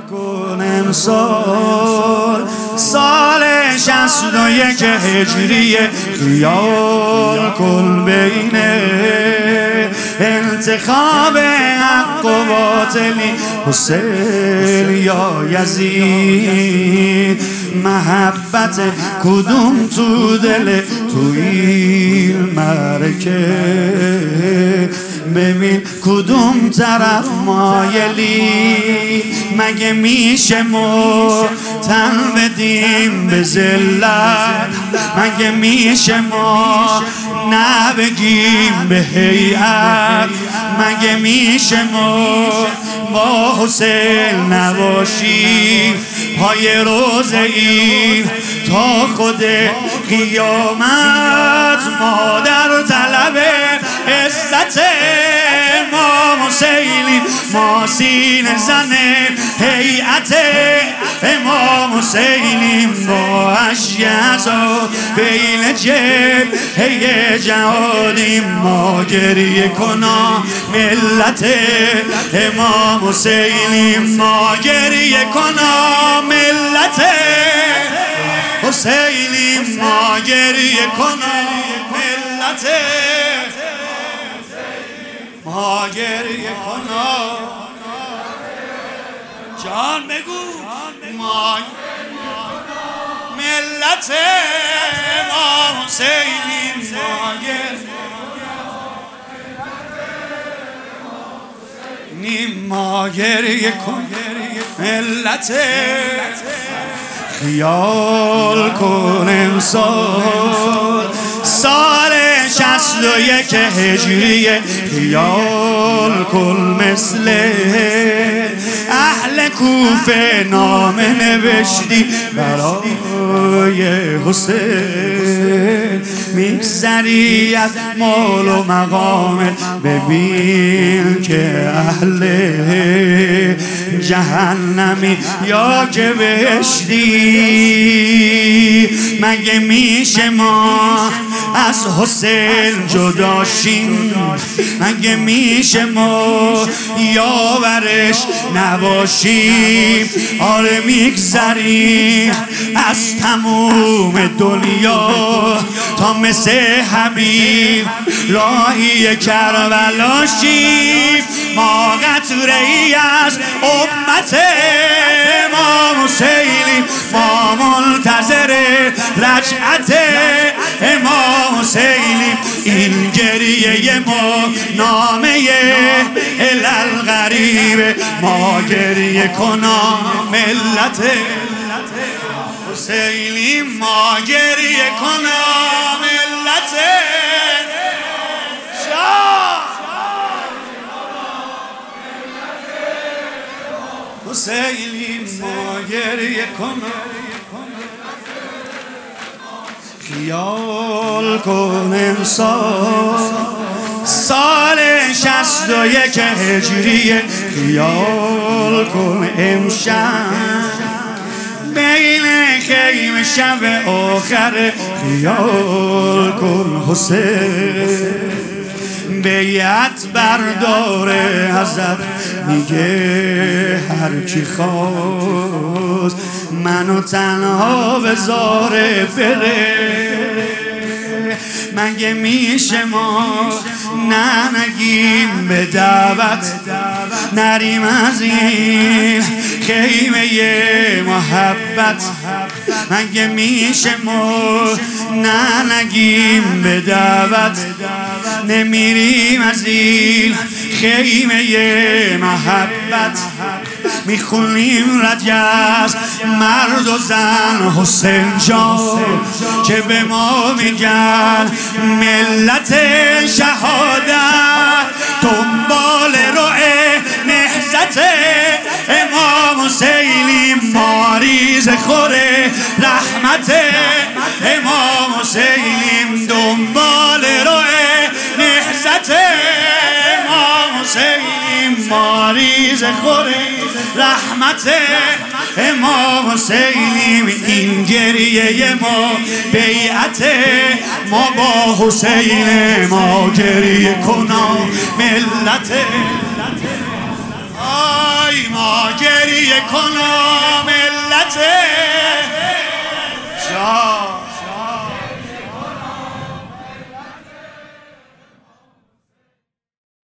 کن امسال سال 61 هجری خیال کن بین انتخاب حق و باطلی حسین یا یزید محبت کدوم تو دل تو این معرکه ببین کدوم طرف مایلی مگه میشه ما تن بدیم به ذلت مگه میشه ما نبگیم به هیئت مگه میشه ما با حسین نباشیم پای روزه ایم تا خود قیامت ما در طلب عزت امام حسینی ما سینه زن هیئت امام حسینی با اشیاء بین جبهه جهادیم ما گریه کنا ملت امام حسینی ما گریه کنا ملت حسینی ما گریه کنا ملت ما گریه کنا جان بگو ما ملت امام حسینی ما گریه کن ملت خیال کن امسال سال 61 هجری خیال کن مثل اهل کوفه نامه نوشتی برای حسین میگذری از مال و مقام ببین که اهل جهنمی یا که بهشتی مگه میشه ما از حسین جدا شیم مگه میشه ما یاورش نباشیم آره میگذریم از تموم دنیا تا مثل حبیب راهی کربلا شیم ما قطره ای از امت امام حسینی ما منتظر رجعت امام حسینی این گریه ما نامه الالغریب ما گریه کنا ملت حسینی ما گریه کنا ملت حسینی ما گریه کنا خیال کن امسال سال 61 هجری خیال کن امشب بین خیم شب آخر خیال کن حسین بیعت برداره ازت میگه هر کی خواست منو تنها بذاره بره مگه میشه ما نگیم به دعوت نریم از این خیمه محبت مگه میشه ما نگیم به دعوت نمیریم از این خیمه محبت میخونیم رجز مرد و زن حسین جان که به ما میگن ملت شهادت دنبال روی نهضت امام حسینی ماریز خوره رحمت امام حسینی دنبال روی نهضت امام حسینی ماریز خوره رحمت امام حسینی این گریه ما بیعت ما با حسین ما گریه کنا ملت آی ما گریه گریه کنم